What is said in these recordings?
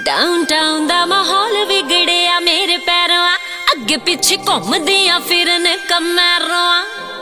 downtown दा माहौल बिगड़िया मेरे पैरों अगे पिछे घूमदियां फिरन कमरों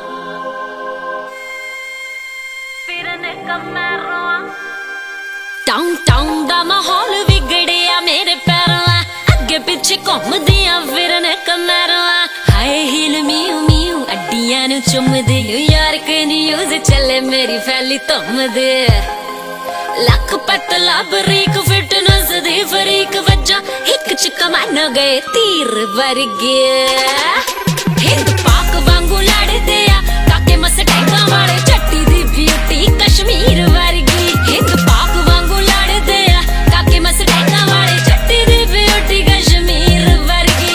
डाउनटाउन दा माहौल बिगड़िया मेरे पैरों अगे पिछे घूमदियां फिरन कमरों हाय हील मियू मियू अड्डियां नू चुमदे न्यूयॉर्क न्यूज़ चले मेरी फैली धुमदे लख पतला बरीक फिटनेस दी फरीक वजा एक च कमान गए तीर वर्गे हिंद पाक वांगू लड़दे आ काके मस्टैंगा वाले चट्टी दी ब्यूटी कश्मीर वर्गी हिंद पाक वांगू लड़दे आ काके मस्टैंगा वाले चट्टी दी ब्यूटी कश्मीर वर्गी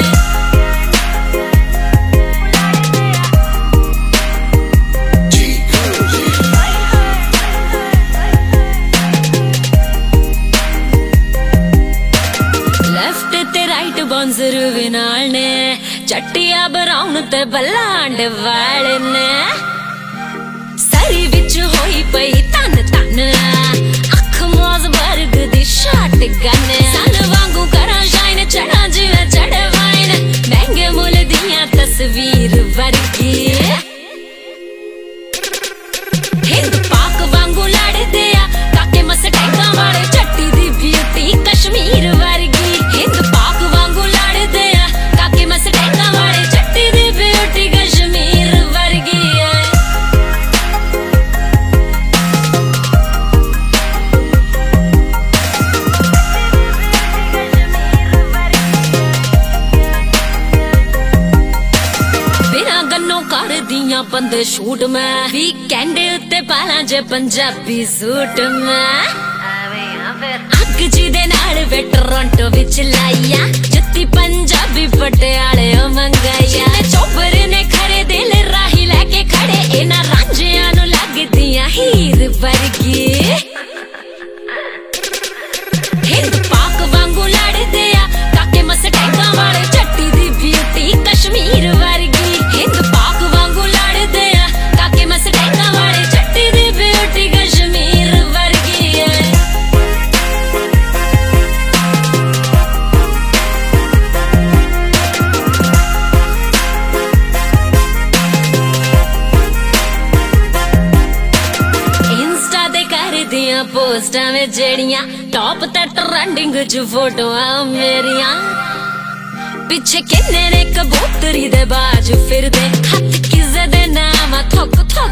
राइट बॉन्जर विनाल ने चट्टिया ब्राउन ते बलांड वाले ने सरी विच होई पई तन तन अख मौज वर्ग दी शॉट गन सन वांगू करा शाइन चढ़ा जिवे चढ़े वाइन महंगे मुल दियां तस्वीर वर्गी हिंद पाक वांगू लड़दे आ काके मस्टैंगा वाले चट्टी दी ब्यूटी कश्मीर वर्गी हिंद पाक वांगू लड़दे आ काके मस्टैंगा वाले चट्टी दी ब्यूटी कश्मीर वर्गी बिना गन्नों कर दियां बंद शूट में वीकेंड उत्ते पाला जे पंजाबी सूट में अग जी दे नाल वे टोरंटो विच लाइया जुत्ती पंजाबी पटियाले मंगाइया चोबर ने खरे दिल राही लेके खड़े इना रांझियां नु लगदियां हीर वर्गी हिंद पाक वांगू लड़दे आ काके मस्टैंगा वाले चट्टी दी ब्यूटी कश्मीर वर्गी हिंद पाक वांगू लड़दे आ काके मस्टैंगा वाले चट्टी दी ब्यूटी कश्मीर वर्गी पोस्टां में जेड़ियां टॉप ते ट्रेंडिंग च फोटोआं मेरियां पिछे किन्ने ने कबूतरी दे बाज फिरदे हत्थ किसे दे नाम थोक थोक